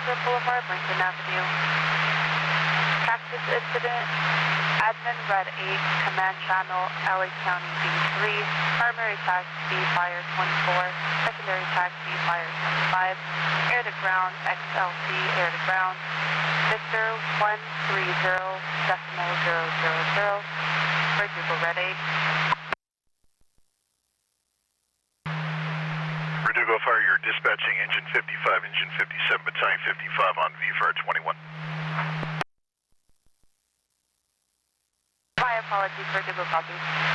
Baker Boulevard, Lincoln Avenue. Cactus incident, admin red 8, command channel LA County B3, primary taxi B fire 24, secondary taxi fire 25, air to ground XLC air to ground, Victor 130.000, Verdugo red 8. Verdugo Fire, you're dispatching engine 55, engine 57, battalion 55 on VFR 21. My apologies, Verdugo copy.